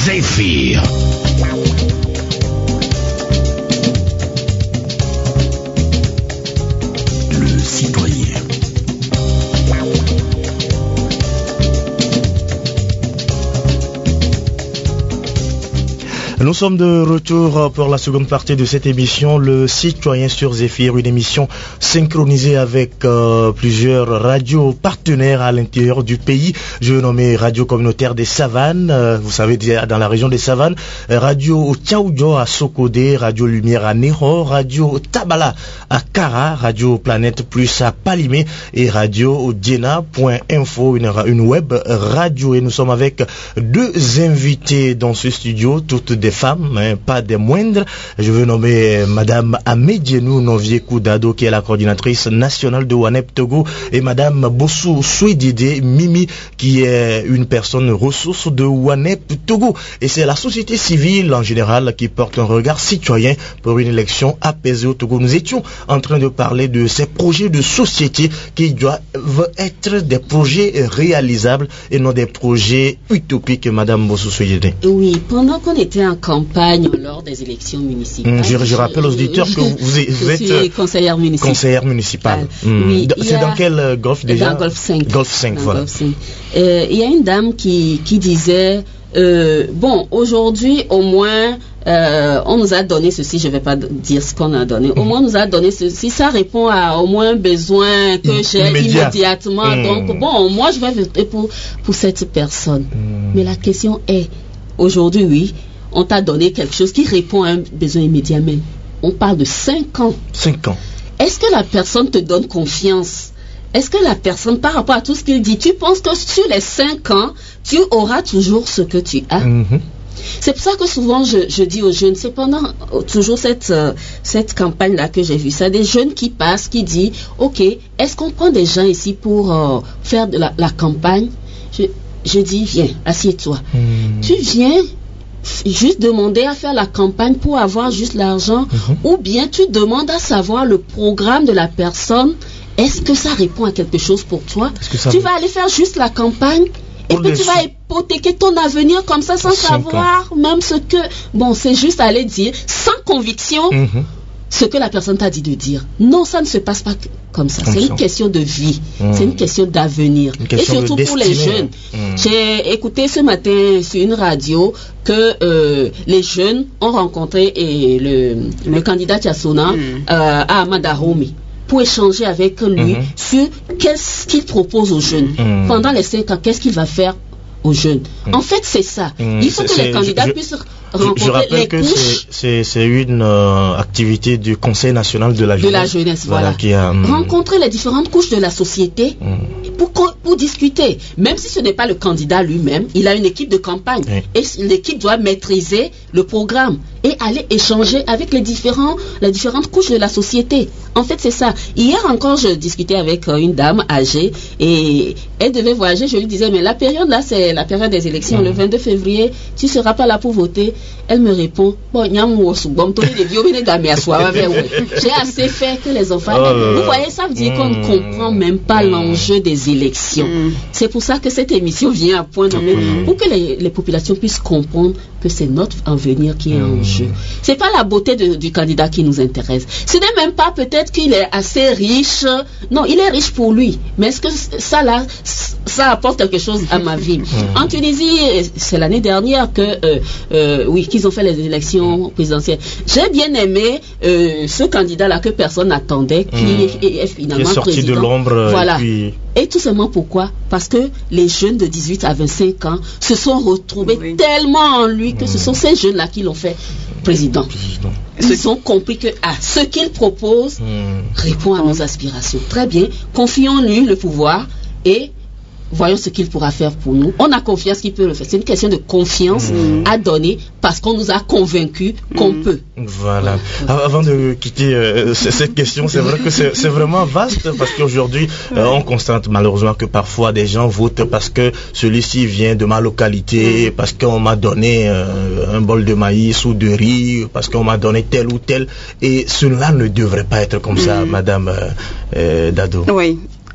Zéphyr. Le citoyen. Nous sommes de retour pour la seconde partie de cette émission, le citoyen sur Zéphyr, une émission synchronisée avec plusieurs radios partenaires à l'intérieur du pays. Je vais nommer Radio Communautaire des Savanes, vous savez, dans la région des Savanes, Radio Tchaoudjo à Sokodé, Radio Lumière à Néro, Radio Tabala à Kara, Radio Planète Plus à Palimé et Radio Diena.info, une web radio. Et nous sommes avec deux invités dans ce studio, toutes des femmes, hein, pas des moindres. Je veux nommer Madame Amédienou Noviekou Dado, qui est la coordinatrice nationale de WANEP Togo, et Madame Bossou Souedide Mimi, qui est une personne ressource de WANEP Togo. Et c'est la société civile en général qui porte un regard citoyen pour une élection apaisée au Togo. Nous étions en train de parler de ces projets de société qui doivent être des projets réalisables et non des projets utopiques, Madame Bossou Souedide. Oui, pendant qu'on était en campagne lors des élections municipales. Je rappelle aux auditeurs que vous êtes conseillère municipale. Oui, c'est dans quel golfe déjà? Dans Golfe 5. Golfe 5, voilà. Il y a une dame qui disait bon, aujourd'hui au moins on nous a donné ceci, je ne vais pas dire ce qu'on a donné, au moins on nous a donné ceci, ça répond à au moins un besoin que j'ai immédiatement. Donc bon, moi je vais voter pour cette personne. Mais la question est, aujourd'hui oui, on t'a donné quelque chose qui répond à un besoin immédiat, mais on parle de 5 ans. 5 ans. Est-ce que la personne te donne confiance? Est-ce que la personne, par rapport à tout ce qu'il dit, tu penses que sur les 5 ans, tu auras toujours ce que tu as? C'est pour ça que souvent je dis aux jeunes, c'est pendant toujours cette campagne-là que j'ai vu ça, des jeunes qui passent, qui disent, ok, est-ce qu'on prend des gens ici pour faire de la campagne? Je dis, viens, assieds-toi. Tu viens juste demander à faire la campagne pour avoir juste l'argent, ou bien tu demandes à savoir le programme de la personne. Est-ce que ça répond à quelque chose pour toi? Tu vas aller faire juste la campagne et puis tu vas hypothéquer ton avenir comme ça sans savoir même ce que... Bon, c'est juste aller dire sans conviction ce que la personne t'a dit de dire. Non, ça ne se passe pas comme ça. C'est une question de vie. C'est une question d'avenir. Et surtout pour les jeunes. J'ai écouté ce matin sur une radio que les jeunes ont rencontré le candidat Tchassona à Amadaromi pour échanger avec lui sur qu'est-ce qu'il propose aux jeunes. Pendant les 5 ans, qu'est-ce qu'il va faire aux jeunes. En fait, c'est ça. Il faut que les candidats puissent rencontrer je rappelle les que couches. C'est une activité du Conseil national de la jeunesse. De la jeunesse, voilà. Qui a, rencontrer les différentes couches de la société pour discuter. Même si ce n'est pas le candidat lui-même, il a une équipe de campagne. Et l'équipe doit maîtriser le programme et aller échanger avec les différentes couches de la société. En fait, c'est ça. Hier encore, je discutais avec une dame âgée et elle devait voyager. Je lui disais, mais la période là, c'est la période des élections. Le 22 février, tu ne seras pas là pour voter. Elle me répond, bon, j'ai assez fait que les enfants... Vous voyez, ça veut dire qu'on ne comprend même pas l'enjeu des élections. C'est pour ça que cette émission vient à point nommé pour que les populations puissent comprendre que c'est notre avenir qui est en jeu. C'est pas la beauté du candidat qui nous intéresse. Ce n'est même pas peut-être qu'il est assez riche. Non, il est riche pour lui. Mais est-ce que ça là, ça apporte quelque chose à ma vie? En Tunisie, c'est l'année dernière que oui, qu'ils ont fait les élections présidentielles. J'ai bien aimé ce candidat-là que personne n'attendait, qui est finalement qui est sorti président. De l'ombre. Voilà. Et tout simplement pourquoi? Parce que les jeunes de 18 à 25 ans se sont retrouvés tellement en lui que ce sont ces jeunes-là qui l'ont fait président. Ils ont compris que ce qu'il propose répond à nos aspirations. Très bien, confions-lui le pouvoir et voyons ce qu'il pourra faire pour nous. On a confiance qu'il peut le faire. C'est une question de confiance à donner parce qu'on nous a convaincus qu'on peut. Voilà. Avant de quitter cette question, c'est vrai que c'est vraiment vaste parce qu'aujourd'hui, on constate malheureusement que parfois des gens votent parce que celui-ci vient de ma localité, parce qu'on m'a donné un bol de maïs ou de riz, parce qu'on m'a donné tel ou tel. Et cela ne devrait pas être comme ça, Madame Dado. Oui.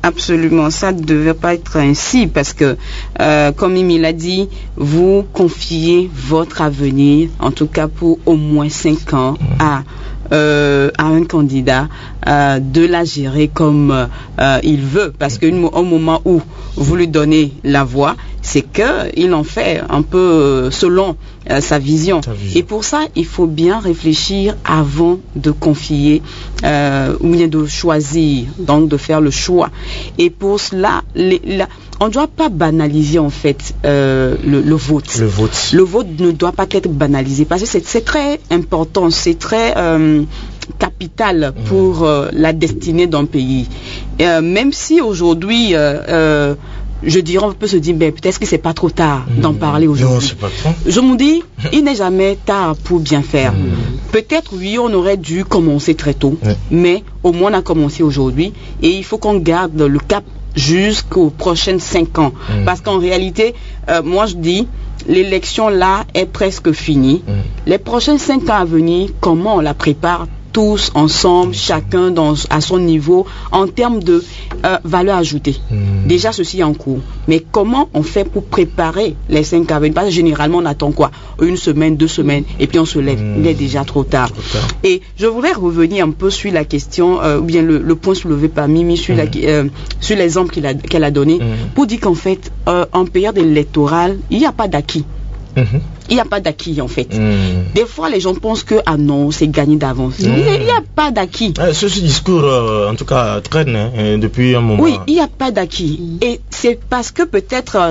Absolument, ça ne devait pas être ainsi parce que, comme Mimi l'a dit, vous confiez votre avenir, en tout cas pour au moins 5 ans, à un candidat de la gérer comme il veut, parce qu'au moment où vous lui donnez la voix, c'est qu'il en fait un peu selon sa vision. Et pour ça, il faut bien réfléchir avant de confier ou bien de choisir, donc de faire le choix. Et pour cela, on ne doit pas banaliser en fait le vote. Le vote ne doit pas être banalisé parce que c'est très important, c'est très capital pour la destinée d'un pays. Même si aujourd'hui je dirais, on peut se dire, ben, peut-être que c'est pas trop tard d'en parler aujourd'hui. Non, c'est pas trop. Je me dis, il n'est jamais tard pour bien faire. Peut-être, oui, on aurait dû commencer très tôt, mais au moins on a commencé aujourd'hui et il faut qu'on garde le cap jusqu'aux prochaines 5 ans. Parce qu'en réalité, moi je dis, l'élection là est presque finie. Les prochaines 5 ans à venir, comment on la prépare tous ensemble, chacun à son niveau, en termes de valeur ajoutée. Déjà, ceci est en cours. Mais comment on fait pour préparer les 5 à venir? Parce que généralement, on attend quoi? 1 semaine, 2 semaines, et puis on se lève. Il est déjà trop tard. Et je voudrais revenir un peu sur la question, ou bien le point soulevé par Mimi, sur l'exemple qu'elle a donné, pour dire qu'en fait, en période électorale, il n'y a pas d'acquis. Il n'y a pas d'acquis en fait. Des fois les gens pensent que non, c'est gagné d'avance. Il n'y a pas d'acquis. Ce discours en tout cas traîne depuis un moment. Oui, il n'y a pas d'acquis. Et c'est parce que peut-être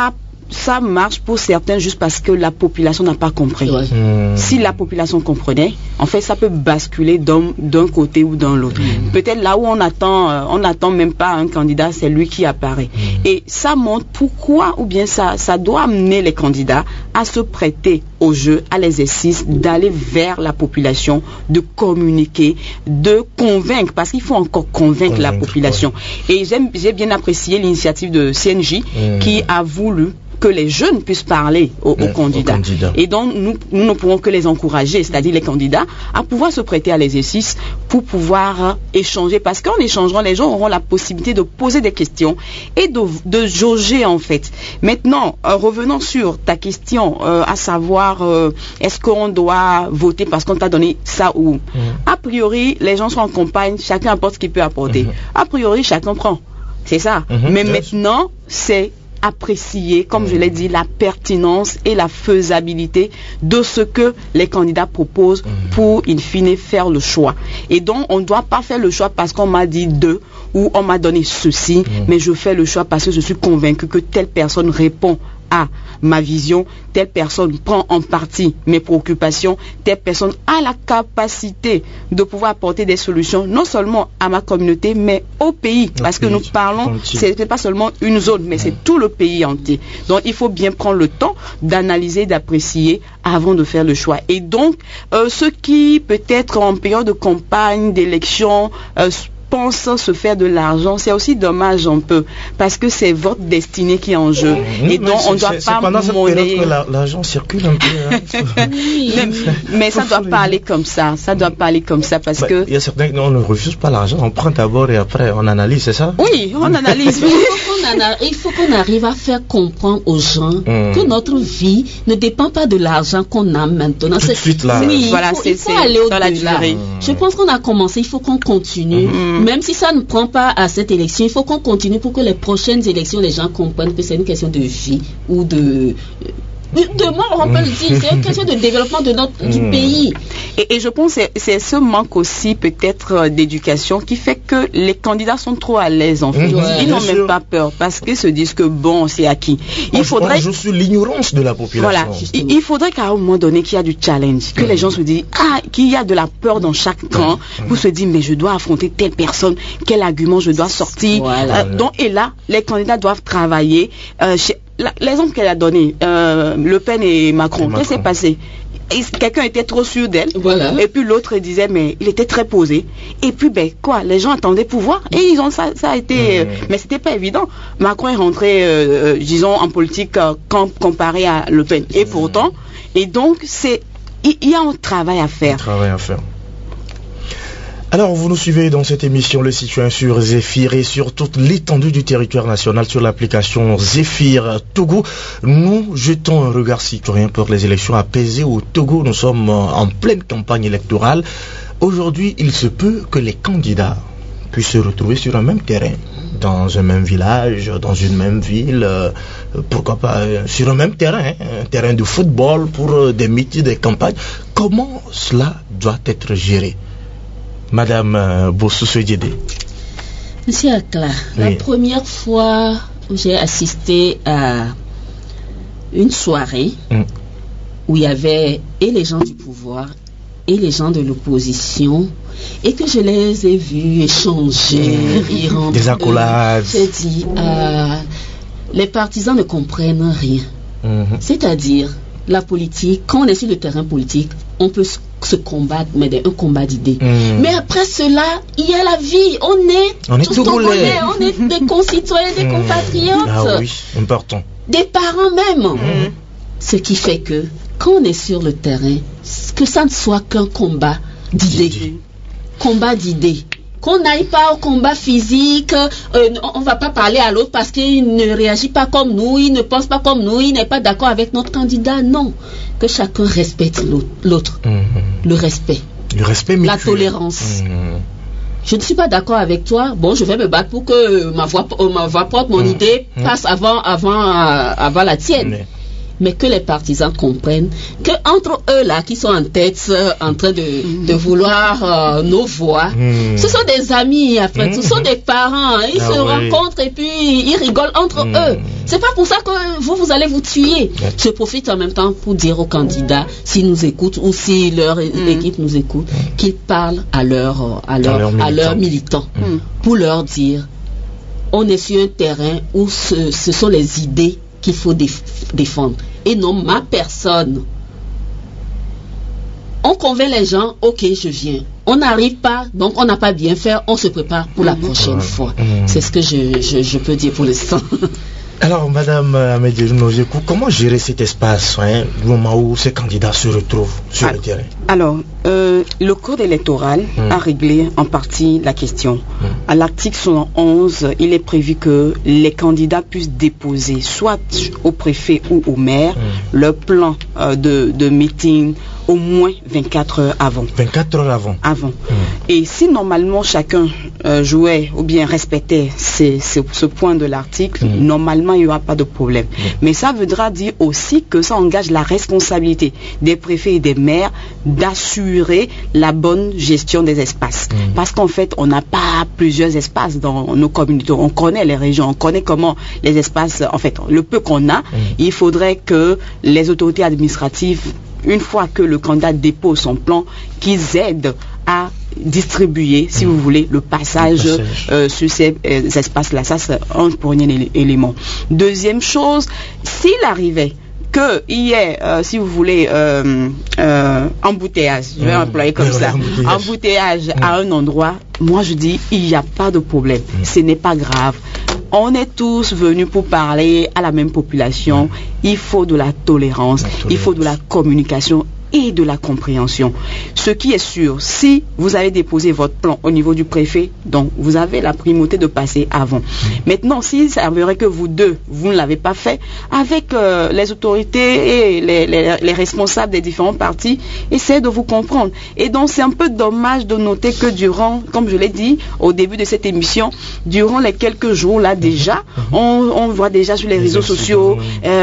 ça marche pour certains juste parce que la population n'a pas compris. Si la population comprenait, en fait, ça peut basculer d'un côté ou d'un l'autre. Peut-être là où on attend même pas un candidat, c'est lui qui apparaît. Et ça montre pourquoi, ou bien ça doit amener les candidats à se prêter au jeu, à l'exercice, d'aller vers la population, de communiquer, de convaincre, parce qu'il faut encore convaincre la population. Et j'ai bien apprécié l'initiative de CNJ qui a voulu que les jeunes puissent parler aux candidats. Et donc, nous ne pouvons que les encourager, c'est-à-dire les candidats, à pouvoir se prêter à l'exercice pour pouvoir échanger. Parce qu'en échangeant, les gens auront la possibilité de poser des questions et de jauger, en fait. Maintenant, revenons sur ta question, à savoir, est-ce qu'on doit voter parce qu'on t'a donné ça ou... A priori, les gens sont en campagne, chacun apporte ce qu'il peut apporter. A priori, chacun prend. C'est ça. Mais maintenant, c'est apprécier, comme je l'ai dit, la pertinence et la faisabilité de ce que les candidats proposent pour, in fine, faire le choix. Et donc, on ne doit pas faire le choix parce qu'on m'a dit ou on m'a donné ceci, mais je fais le choix parce que je suis convaincu que telle personne répond à ma vision, telle personne prend en partie mes préoccupations, telle personne a la capacité de pouvoir apporter des solutions non seulement à ma communauté mais au pays, parce que nous parlons, c'est pas seulement une zone mais c'est tout le pays entier. Donc il faut bien prendre le temps d'analyser, d'apprécier avant de faire le choix. Et donc ceux qui peut-être en période de campagne, d'élection pensent se faire de l'argent, c'est aussi dommage un peu, parce que c'est votre destinée qui est en jeu. Et donc, on ne doit pas monnayer. L'argent circule un peu. mais ça ne doit pas aller comme ça. Ça doit pas aller comme ça, parce que... Il y a certains qui on ne refuse pas l'argent, on prend d'abord et après on analyse, c'est ça? Oui, on analyse. Il faut qu'on arrive à faire comprendre aux gens que notre vie ne dépend pas de l'argent qu'on a maintenant. Tout de suite là. Oui, voilà, il faut aller au-delà. Je pense qu'on a commencé, il faut qu'on continue. Même si ça ne prend pas à cette élection, il faut qu'on continue pour que les prochaines élections, les gens comprennent que c'est une question de vie ou de mort, on peut le dire, c'est une question de développement du pays. Et je pense que c'est ce manque aussi peut-être d'éducation qui fait que les candidats sont trop à l'aise en fait. Ils n'ont même pas peur parce qu'ils se disent que bon, c'est acquis. Il faudrait... Je suis l'ignorance de la population. Voilà. Il faudrait qu'à un moment donné qu'il y a du challenge, que les gens se disent qu'il y a de la peur dans chaque camp pour se dire mais je dois affronter telle personne, quel argument je dois sortir. Voilà. Et là, les candidats doivent travailler. L'exemple qu'elle a donné, Le Pen et Macron, qu'est-ce qui s'est passé? Quelqu'un était trop sûr d'elle, et puis l'autre disait mais il était très posé, et puis les gens attendaient pour voir, et ça a été mais c'était pas évident. Macron est rentré disons en politique comparé à Le Pen, et pourtant, et donc il y a un travail à faire. Alors, vous nous suivez dans cette émission Le Citoyen sur Zéphyr et sur toute l'étendue du territoire national sur l'application Zéphyr Togo. Nous jetons un regard citoyen pour les élections apaisées au Togo. Nous sommes en pleine campagne électorale. Aujourd'hui, il se peut que les candidats puissent se retrouver sur un même terrain, dans un même village, dans une même ville, pourquoi pas sur un même terrain, un terrain de football pour des meetings, des campagnes. Comment cela doit être géré? Madame Bossou-Diédé. Monsieur Akla, la première fois où j'ai assisté à une soirée où il y avait et les gens du pouvoir et les gens de l'opposition, et que je les ai vus échanger, rire, des accolades. J'ai dit, les partisans ne comprennent rien. C'est-à-dire, la politique, quand on est sur le terrain politique, on peut se combattre, mais un combat d'idées. Mais après cela, il y a la vie. On est tous Togolais, on est des concitoyens, des compatriotes. Ah oui, important. Des parents même. Ce qui fait que, quand on est sur le terrain, que ça ne soit qu'un combat d'idées. Combat d'idées. Qu'on n'aille pas au combat physique, on ne va pas parler à l'autre parce qu'il ne réagit pas comme nous, il ne pense pas comme nous, il n'est pas d'accord avec notre candidat. Non. Que chacun respecte l'autre. Le respect. Le respect mutuel. La tolérance. Je ne suis pas d'accord avec toi. Bon, je vais me battre pour que ma voix propre, mon idée passe avant la tienne. Mais que les partisans comprennent que entre eux là qui sont en tête en train de vouloir nos voix, ce sont des amis après, ce sont des parents, ils se rencontrent et puis ils rigolent entre eux. C'est pas pour ça que vous allez vous tuer. Je profite en même temps pour dire aux candidats, s'ils nous écoutent ou si leur équipe nous écoute, qu'ils parlent à leurs militants pour leur dire, on est sur un terrain où ce sont les idées qu'il faut défendre et non ma personne. On convainc les gens, ok, je viens. On n'arrive pas, donc on n'a pas bien fait, on se prépare pour la prochaine fois. C'est ce que je peux dire pour l'instant. Alors, Madame Amédée Nojekou, comment gérer cet espace, du moment où ces candidats se retrouvent sur le terrain? Alors, le code électoral a réglé en partie la question. À l'article 111, il est prévu que les candidats puissent déposer soit au préfet ou au maire leur plan de meeting au moins 24 heures avant. 24 heures avant. Et si normalement chacun jouait ou bien respectait ce point de l'article, normalement il n'y aura pas de problème. Mais ça voudra dire aussi que ça engage la responsabilité des préfets et des maires d'assurer la bonne gestion des espaces. Parce qu'en fait, on n'a pas plusieurs espaces dans nos communautés. On connaît les régions, on connaît comment les espaces, en fait, le peu qu'on a, il faudrait que les autorités administratives, une fois que le candidat dépose son plan, qu'ils aident à distribuer, si vous voulez, le passage sur ces espaces-là. Ça, c'est un premier élément. Deuxième chose, s'il arrivait qu'il y ait, si vous voulez, embouteillage, je vais employer comme ça, embouteillage à un endroit, moi je dis, il n'y a pas de problème. Ce n'est pas grave. On est tous venus pour parler à la même population. Il faut de la tolérance, il faut de la communication et de la compréhension. Ce qui est sûr, si vous avez déposé votre plan au niveau du préfet, donc vous avez la primauté de passer avant. Maintenant, s'il s'avérait que vous ne l'avez pas fait, avec les autorités et les responsables des différents partis, essayez de vous comprendre. Et donc, c'est un peu dommage de noter que durant, comme je l'ai dit au début de cette émission, durant les quelques jours là déjà, on voit déjà sur les réseaux sociaux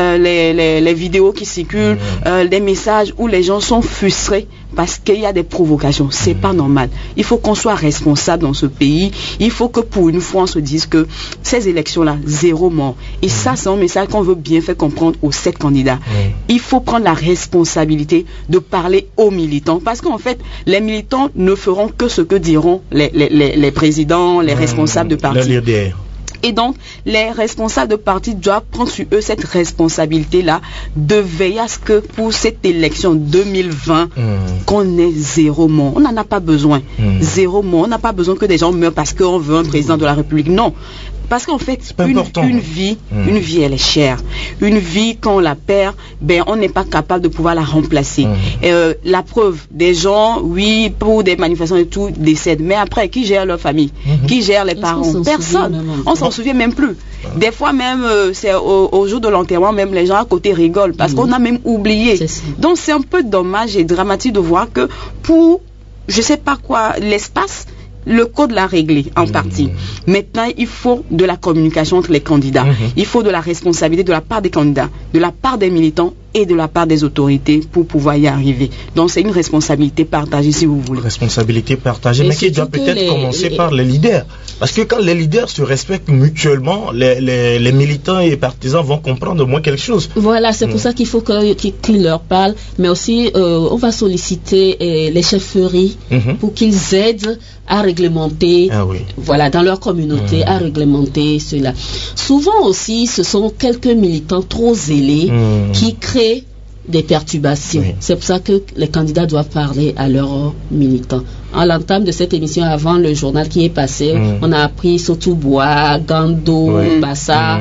les vidéos qui circulent, des messages où les gens sont frustrés parce qu'il y a des provocations. C'est pas normal. Il faut qu'on soit responsable dans ce pays. Il faut que pour une fois on se dise que ces élections-là, 0 mort. Et ça, c'est un message qu'on veut bien faire comprendre aux 7 candidats. Il faut prendre la responsabilité de parler aux militants, parce qu'en fait, les militants ne feront que ce que diront les présidents, les responsables de parti. Et donc, les responsables de parti doivent prendre sur eux cette responsabilité-là de veiller à ce que pour cette élection 2020, qu'on ait 0 mort. On n'en a pas besoin. 0 mort. On n'a pas besoin que des gens meurent parce qu'on veut un président de la République. Non. Parce qu'en fait, une vie, elle est chère. Une vie, quand on la perd, on n'est pas capable de pouvoir la remplacer. La preuve, des gens, oui, pour des manifestations et tout, décèdent. Mais après, qui gère leur famille? Qui gère les parents? Personne. On s'en souvient même plus. Des fois même, c'est au jour de l'enterrement, même les gens à côté rigolent parce qu'on a même oublié. Donc c'est un peu dommage et dramatique de voir que pour, je sais pas quoi, l'espace, le code l'a réglé en partie. Maintenant, il faut de la communication entre les candidats. Il faut de la responsabilité de la part des candidats, de la part des militants et de la part des autorités pour pouvoir y arriver. Donc, c'est une responsabilité partagée, si vous voulez. Responsabilité partagée, mais qui doit peut-être commencer par les leaders. Parce que quand les leaders se respectent mutuellement, les militants et partisans vont comprendre au moins quelque chose. Voilà, c'est pour ça qu'il faut qu'ils leur parlent. Mais aussi, on va solliciter les chefferies pour qu'ils aident à réglementer, voilà, dans leur communauté, à réglementer cela. Souvent aussi, ce sont quelques militants trop zélés qui créent des perturbations. C'est pour ça que les candidats doivent parler à leurs militants. À l'entame de cette émission, avant le journal qui est passé, on a appris Sotou-Bois, Gando, Bassa.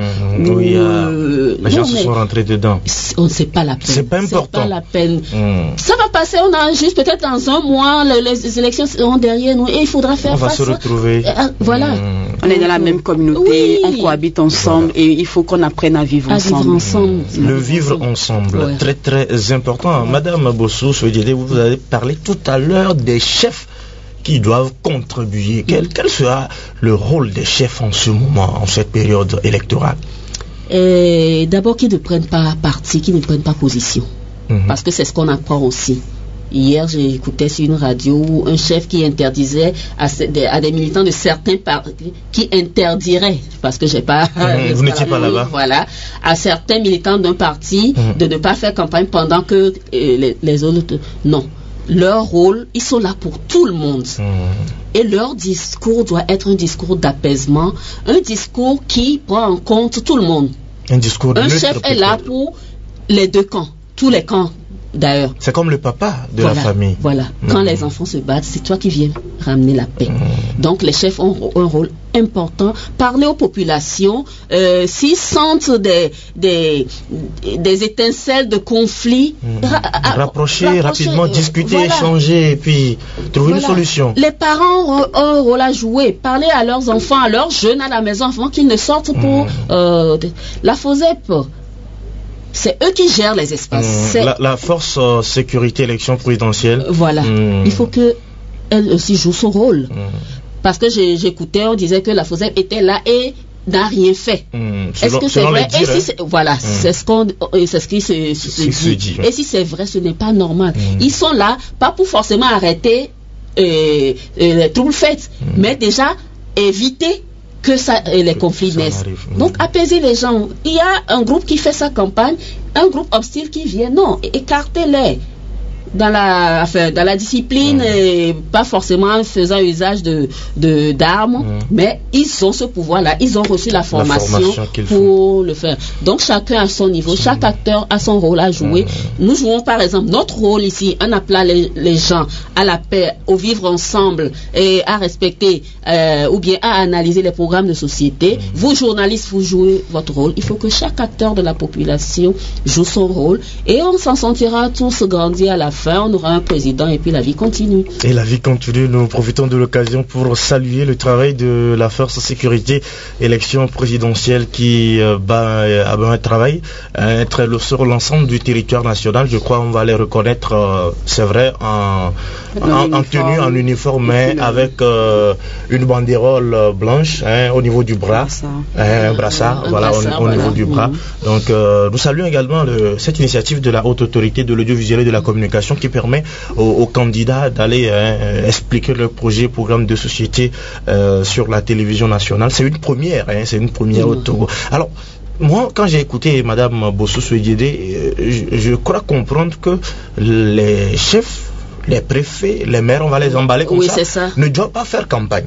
Les gens se sont rentrés dedans. On ne sait pas la peine. C'est pas important. C'est pas la peine. Ça va passer, on a juste peut-être dans un mois, les élections seront derrière nous et il faudra faire face. On va se retrouver. Voilà. On est dans la même communauté, on cohabite ensemble et il faut qu'on apprenne à vivre ensemble. Le vivre ensemble, très très important. Madame Bossou, vous avez parlé tout à l'heure des chefs qui doivent contribuer. Quel sera le rôle des chefs en ce moment, en cette période électorale? D'abord, qu'ils ne prennent pas parti, qu'ils ne prennent pas position. Parce que c'est ce qu'on apprend aussi. Hier, j'ai écouté sur une radio un chef qui interdisait à des militants de certains partis, qui interdirait, parce que j'ai pas... vous n'étiez pas là-bas. Voilà, à certains militants d'un parti de ne pas faire campagne pendant que les autres... Non. Leur rôle, ils sont là pour tout le monde. Et leur discours doit être un discours d'apaisement, un discours qui prend en compte tout le monde. Un discours Un chef est là pour les deux camps, tous les camps d'ailleurs. C'est comme le papa de la famille. Voilà. Quand les enfants se battent, c'est toi qui viens ramener la paix. Donc les chefs ont un rôle important. Parler aux populations, s'ils sentent des étincelles de conflit, rapprocher rapidement, discuter, échanger et puis trouver une solution. Les parents ont un rôle à jouer. Parler à leurs enfants, à leurs jeunes à la maison, avant qu'ils ne sortent pour la FOSEP. C'est eux qui gèrent les espaces. La force sécurité élection présidentielle. Voilà. Il faut qu'elle aussi joue son rôle. Parce que j'écoutais, on disait que la FOSEP était là et n'a rien fait. Est-ce que c'est vrai? Et si voilà, c'est ce qui se dit. Et si c'est vrai, ce n'est pas normal. Ils sont là, pas pour forcément arrêter les troubles faits, mais déjà éviter que les conflits naissent. Donc apaiser les gens. Il y a un groupe qui fait sa campagne, un groupe hostile qui vient. Non, écartez-les dans la discipline, et pas forcément en faisant usage d'armes, mais ils ont ce pouvoir-là, ils ont reçu la formation pour le faire. Donc chacun à son niveau, chaque acteur a son rôle à jouer. Nous jouons par exemple notre rôle ici, en appelant les gens à la paix, au vivre ensemble et à respecter ou bien à analyser les programmes de société. Vous journalistes, vous jouez votre rôle. Il faut que chaque acteur de la population joue son rôle et on s'en sentira tous grandir à la fin. On aura un président et puis la vie continue. Et la vie continue. Nous profitons de l'occasion pour saluer le travail de la force sécurité élection présidentielle qui a un travail sur l'ensemble du territoire national. Je crois qu'on va les reconnaître, c'est vrai, en tenue, en uniforme, mais avec une banderole blanche au niveau du bras, un brassard, au niveau du bras. Donc nous saluons également cette initiative de la haute autorité de l'audiovisuel et de la communication qui permet aux candidats d'aller expliquer leur projet, programme de société sur la télévision nationale. C'est une première, au Togo. Alors, moi, quand j'ai écouté Madame Bossou-Souediédé, je crois comprendre que les chefs, les préfets, les maires, on va les emballer comme ça, ne doivent pas faire campagne.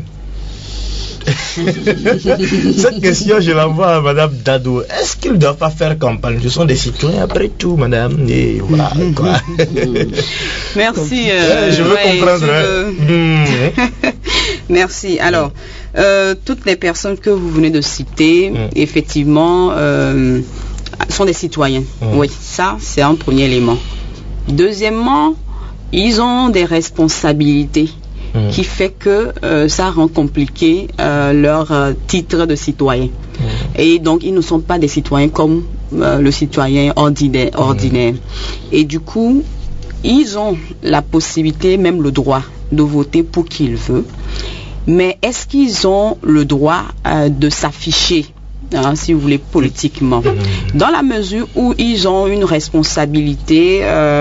Cette question, je l'envoie à Madame Dado. Est-ce qu'ils ne doivent pas faire campagne? Ce sont des citoyens après tout, Madame. Et voilà, quoi. Merci. Je veux comprendre. Merci. Alors, toutes les personnes que vous venez de citer, effectivement, sont des citoyens. Oui, ça, c'est un premier élément. Deuxièmement, ils ont des responsabilités qui fait que ça rend compliqué leur titre de citoyen. Et donc, ils ne sont pas des citoyens comme le citoyen ordinaire. Et du coup, ils ont la possibilité, même le droit, de voter pour qui ils veulent. Mais est-ce qu'ils ont le droit de s'afficher, si vous voulez, politiquement? Dans la mesure où ils ont une responsabilité,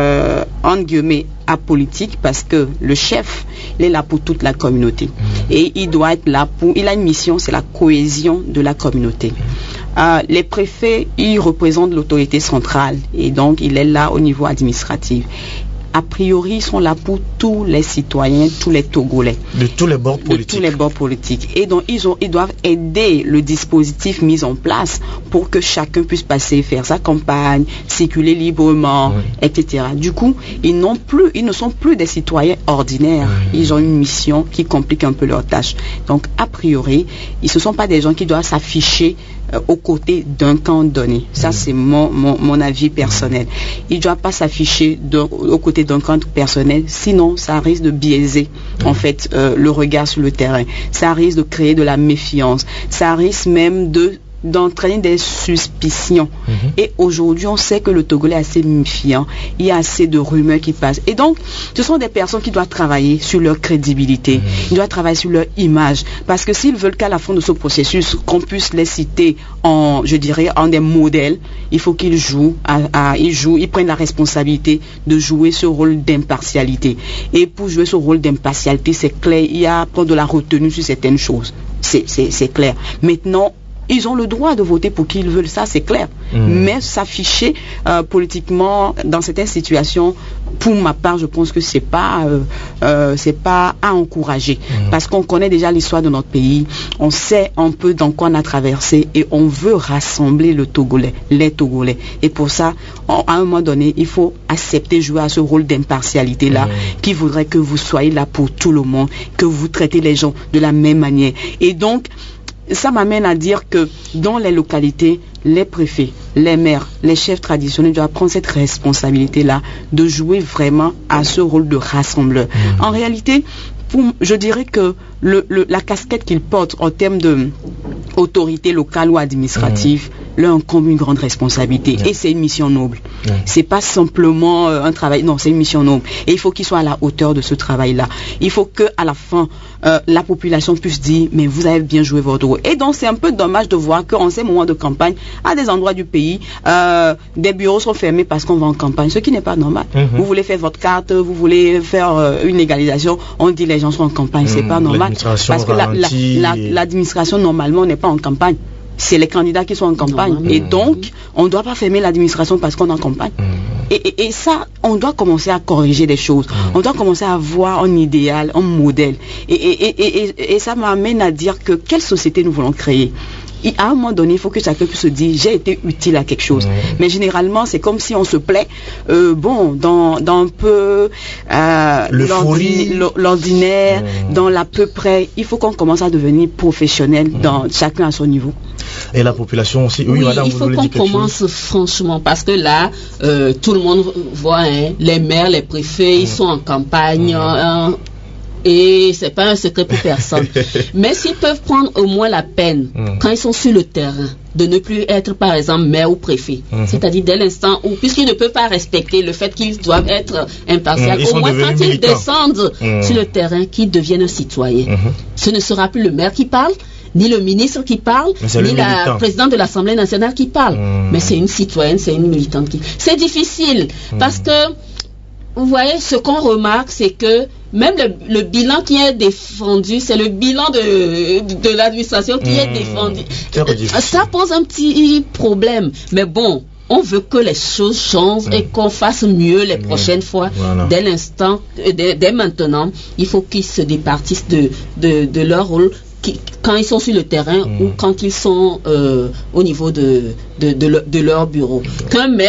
entre guillemets, apolitique, parce que le chef, il est là pour toute la communauté. Et il doit être là il a une mission, c'est la cohésion de la communauté. Les préfets, ils représentent l'autorité centrale et donc il est là au niveau administratif. A priori, ils sont là pour tous les citoyens, tous les Togolais. De tous les bords politiques. De tous les bords politiques. Et donc, ils doivent aider le dispositif mis en place pour que chacun puisse passer, faire sa campagne, circuler librement, etc. Du coup, ils ne sont plus des citoyens ordinaires. Ils ont une mission qui complique un peu leur tâche. Donc, a priori, ils ne sont pas des gens qui doivent s'afficher aux côtés d'un camp donné. Ça, c'est mon avis personnel. Il ne doit pas s'afficher aux côtés d'un camp personnel, sinon ça risque de biaiser en fait le regard sur le terrain. Ça risque de créer de la méfiance. Ça risque même d'entraîner des suspicions. Et aujourd'hui, on sait que le Togolais est assez méfiant. Il y a assez de rumeurs qui passent. Et donc, ce sont des personnes qui doivent travailler sur leur crédibilité. Ils doivent travailler sur leur image. Parce que s'ils veulent qu'à la fin de ce processus, qu'on puisse les citer en des modèles, il faut qu'ils jouent, ils prennent la responsabilité de jouer ce rôle d'impartialité. Et pour jouer ce rôle d'impartialité, c'est clair, il y a prendre de la retenue sur certaines choses. C'est clair. Maintenant, ils ont le droit de voter pour qui ils veulent, ça c'est clair. Mais s'afficher politiquement dans certaines situations, pour ma part, je pense que c'est pas à encourager. Parce qu'on connaît déjà l'histoire de notre pays, on sait un peu dans quoi on a traversé et on veut rassembler les Togolais. Et pour ça, à un moment donné, il faut accepter jouer à ce rôle d'impartialité-là, qui voudrait que vous soyez là pour tout le monde, que vous traitez les gens de la même manière. Et donc, ça m'amène à dire que dans les localités, les préfets, les maires, les chefs traditionnels doivent prendre cette responsabilité-là de jouer vraiment à ce rôle de rassembleur. En réalité, je dirais que la casquette qu'ils portent en termes d'autorité locale ou administrative leur incombe une grande responsabilité. Et c'est une mission noble. C'est pas simplement un travail, non, c'est une mission noble. Et il faut qu'ils soient à la hauteur de ce travail-là. Il faut qu'à la fin, la population puisse dire, mais vous avez bien joué votre rôle. Et donc, c'est un peu dommage de voir qu'en ces moments de campagne, à des endroits du pays, des bureaux sont fermés parce qu'on va en campagne, ce qui n'est pas normal. Vous voulez faire votre carte, vous voulez faire une légalisation, on dit les gens sont en campagne, c'est pas normal. Parce que l'administration, normalement, n'est pas en campagne. C'est les candidats qui sont en campagne. Et donc, on ne doit pas fermer l'administration parce qu'on est en campagne. Et ça, on doit commencer à corriger des choses. On doit commencer à avoir un idéal, un modèle. Et ça m'amène à dire que quelle société nous voulons créer. Et à un moment donné, il faut que chacun puisse se dire, j'ai été utile à quelque chose. Mais généralement, c'est comme si on se plaît, dans un peu l'ordinaire, dans l'à peu près. Il faut qu'on commence à devenir professionnel, chacun à son niveau. Et la population aussi. Oui, madame, il faut qu'on commence franchement, parce que là, tout le monde voit, les maires, les préfets, ils sont en campagne. Et c'est pas un secret pour personne. Mais s'ils peuvent prendre au moins la peine, quand ils sont sur le terrain, de ne plus être, par exemple, maire ou préfet. C'est-à-dire dès l'instant où, puisqu'ils ne peuvent pas respecter le fait qu'ils doivent être impartials, au moins quand ils descendent sur le terrain, qu'ils deviennent citoyens. Ce ne sera plus le maire qui parle, ni le ministre qui parle, ni la présidente de l'Assemblée nationale qui parle. Mais c'est une citoyenne, c'est une militante qui... C'est difficile, parce que, vous voyez, ce qu'on remarque, c'est que même le bilan qui est défendu, c'est le bilan de l'administration qui est défendu. Ça pose un petit problème. Mais bon, on veut que les choses changent et qu'on fasse mieux les prochaines fois. Dès l'instant, dès maintenant, il faut qu'ils se départissent de leur rôle quand ils sont sur le terrain ou quand ils sont au niveau de leur bureau. Qu'un maire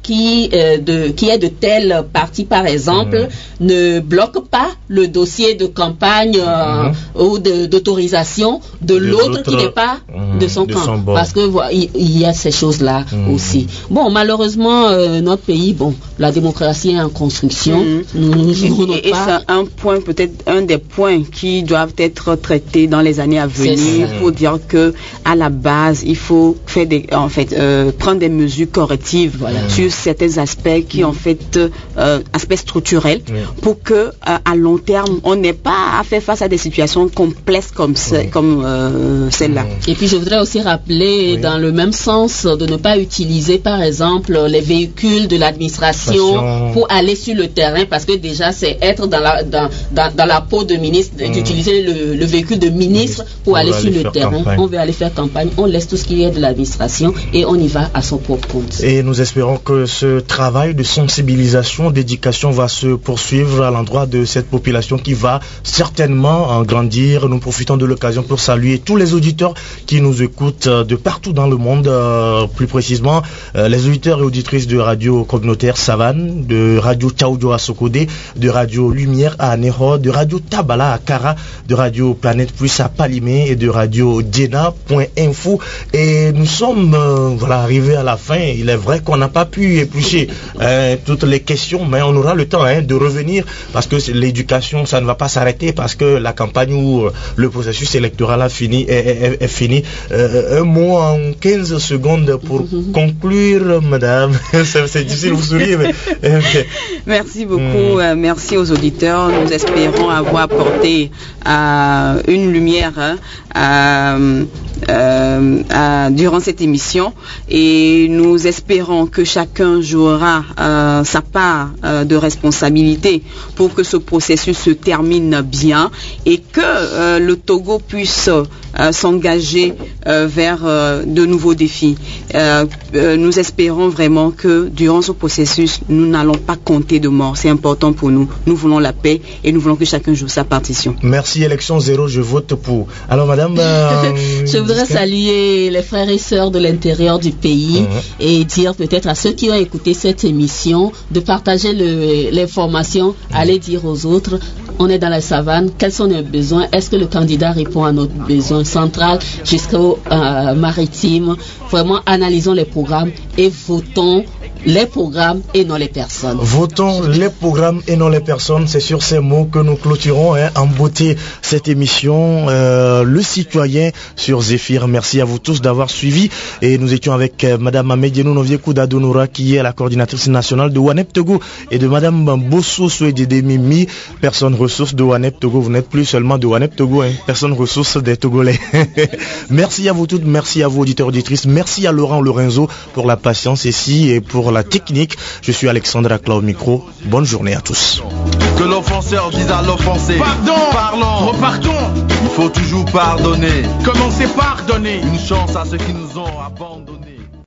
qui est de tel parti, par exemple, ne bloque pas le dossier de campagne ou d'autorisation de l'autre qui n'est pas de son camp. Parce que il y a ces choses-là aussi. Bon, malheureusement, notre pays, la démocratie est en construction. Et c'est un point, peut-être un des points qui doivent être traités dans les années à venir pour dire que à la base, il faut faire prendre des mesures correctives sur certains aspects qui aspects structurels pour que à long terme, on n'ait pas à faire face à des situations complexes comme celle-là. Et puis je voudrais aussi rappeler dans le même sens de ne pas utiliser par exemple les véhicules de l'administration pour aller sur le terrain, parce que déjà c'est être dans la peau de ministre, d'utiliser le véhicule de ministre pour aller sur le terrain. On veut aller faire campagne, on laisse tout ce qui est de l'administration et on y va à son propre compte. Et nous espérons que ce travail de sensibilisation, d'éducation va se poursuivre à l'endroit de cette population qui va certainement en grandir. Nous profitons de l'occasion pour saluer tous les auditeurs qui nous écoutent de partout dans le monde, plus précisément les auditeurs et auditrices de Radio Communautaire Savane, de Radio Tchaoudjo à Sokodé, de Radio Lumière à Anéro, de Radio Tabala à Kara, de Radio Planète Plus à Palimé et de Radio Djena.info. Et nous sommes arrivés à la fin. Il est vrai qu'on n'a pas pu éplucher toutes les questions, mais on aura le temps de revenir, parce que l'éducation, ça ne va pas s'arrêter, parce que la campagne ou le processus électoral est fini. Un mot en 15 secondes pour conclure, madame. C'est difficile, vous souriez, mais... Merci beaucoup. Merci aux auditeurs. Nous espérons avoir apporté une lumière durant cette émission, et nous espérons que chacun jouera sa part de responsabilité pour que ce processus se termine bien et que le Togo puisse s'engager vers de nouveaux défis. Nous espérons vraiment que durant ce processus, nous n'allons pas compter de morts. C'est important pour nous. Nous voulons la paix et nous voulons que chacun joue sa partition. Merci. Élection 0, je vote pour. Alors, madame... je voudrais saluer les frères et sœurs de l'intérieur du pays et dire peut-être à ceux qui ont écouté cette émission de partager l'information, aller dire aux autres, on est dans la savane, quels sont nos besoins, est-ce que le candidat répond à nos besoins centraux jusqu'au maritime. Vraiment, analysons les programmes et votons les programmes et non les personnes. Votons les programmes et non les personnes. C'est sur ces mots que nous clôturons en beauté cette émission. Le citoyen sur Zéphyr. Merci à vous tous d'avoir suivi. Et nous étions avec madame Amédienou Noviekouda Donora, qui est la coordinatrice nationale de WANEP Togo, et de madame Bosso Souedede Mimi, personne ressource de WANEP Togo. Vous n'êtes plus seulement de WANEP Togo, personne ressource des Togolais. Merci à vous toutes, merci à vous auditeurs, auditrices. Merci à Laurent Lorenzo pour la patience ici et pour la technique. Je suis Alexandre Akla au micro. Bonne journée à tous. Que l'offenseur dise à l'offensé: pardon, parlons, repartons. Il faut toujours pardonner. Commencez par donner une chance à ceux qui nous ont abandonnés.